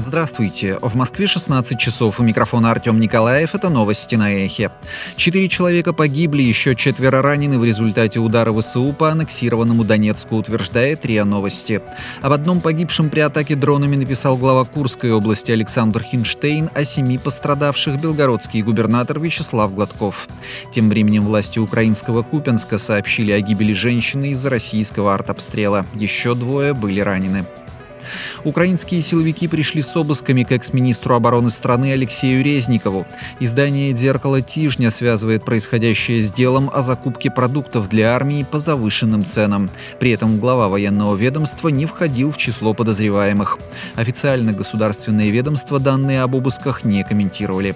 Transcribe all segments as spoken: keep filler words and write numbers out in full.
Здравствуйте. В Москве шестнадцать часов. У микрофона Артем Николаев. Это новости на Эхе. Четыре человека погибли, еще четверо ранены в результате удара ВСУ по аннексированному Донецку, утверждает РИА Новости. Об одном погибшем при атаке дронами написал глава Курской области Александр Хинштейн, о семи пострадавших белгородский губернатор Вячеслав Гладков. Тем временем власти украинского Купянска сообщили о гибели женщины из-за российского артобстрела. Еще двое были ранены. Украинские силовики пришли с обысками к экс-министру обороны страны Алексею Резникову. Издание «Зеркало Тижня» связывает происходящее с делом о закупке продуктов для армии по завышенным ценам. При этом глава военного ведомства не входил в число подозреваемых. Официально государственные ведомства данные об обысках не комментировали.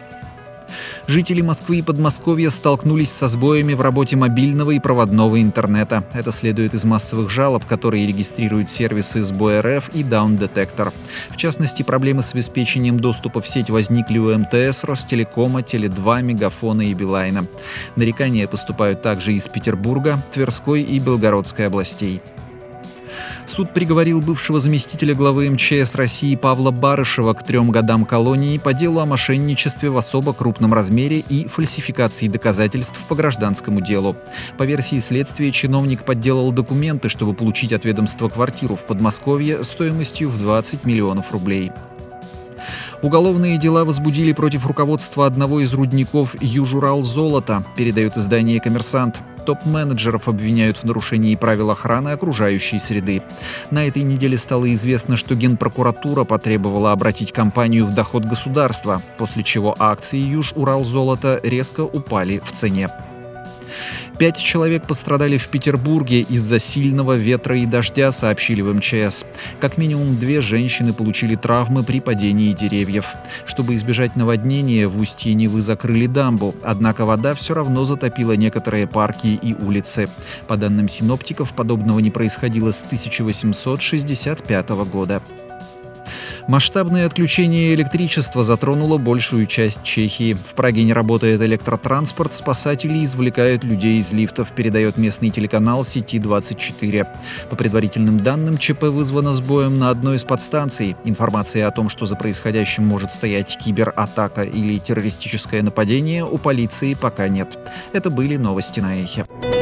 Жители Москвы и Подмосковья столкнулись со сбоями в работе мобильного и проводного интернета. Это следует из массовых жалоб, которые регистрируют сервисы СБО.РФ и Down Detector. В частности, проблемы с обеспечением доступа в сеть возникли у МТС, Ростелекома, Теле два, Мегафона и Билайна. Нарекания поступают также из Петербурга, Тверской и Белгородской областей. Суд приговорил бывшего заместителя главы МЧС России Павла Барышева к трем годам колонии по делу о мошенничестве в особо крупном размере и фальсификации доказательств по гражданскому делу. По версии следствия, чиновник подделал документы, чтобы получить от ведомства квартиру в Подмосковье стоимостью в двадцать миллионов рублей. Уголовные дела возбудили против руководства одного из рудников «Южуралзолото», передает издание «Коммерсант». Топ-менеджеров обвиняют в нарушении правил охраны окружающей среды. На этой неделе стало известно, что Генпрокуратура потребовала обратить компанию в доход государства, после чего акции «Южуралзолото» резко упали в цене. Пять человек пострадали в Петербурге из-за сильного ветра и дождя, сообщили в МЧС. Как минимум две женщины получили травмы при падении деревьев. Чтобы избежать наводнения, в устье Невы закрыли дамбу, однако вода все равно затопила некоторые парки и улицы. По данным синоптиков, подобного не происходило с тысяча восемьсот шестьдесят пятого года. Масштабное отключение электричества затронуло большую часть Чехии. В Праге не работает электротранспорт, спасатели извлекают людей из лифтов, передает местный телеканал Сети двадцать четыре. По предварительным данным, ЧП вызвано сбоем на одной из подстанций. Информации о том, что за происходящим может стоять кибератака или террористическое нападение, у полиции пока нет. Это были новости на Эхе.